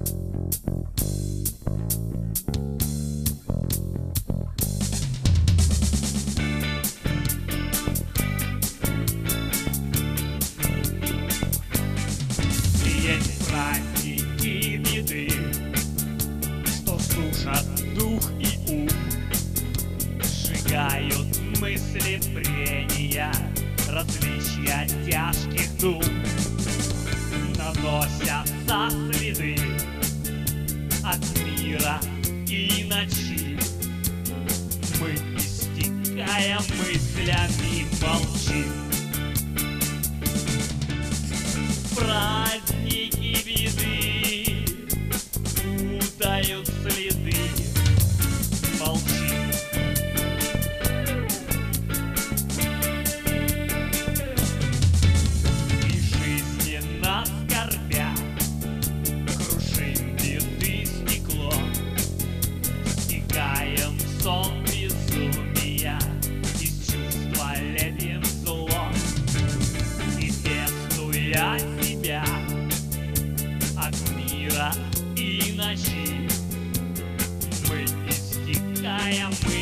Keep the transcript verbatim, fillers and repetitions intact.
Есть праздники беды, что сушат дух и ум, сжигают мысли прения, различия тяжких дум, наносятся следы от мира и ночи. Мы, истекая мыслями, молчим. Праздники беды путают следы, молчим. И жизненно скорбя крушим беды стекло, стекаем в сон безумия, из чувства лепим зло. И пестуя себя от мира и ночи, мы истекаем, мы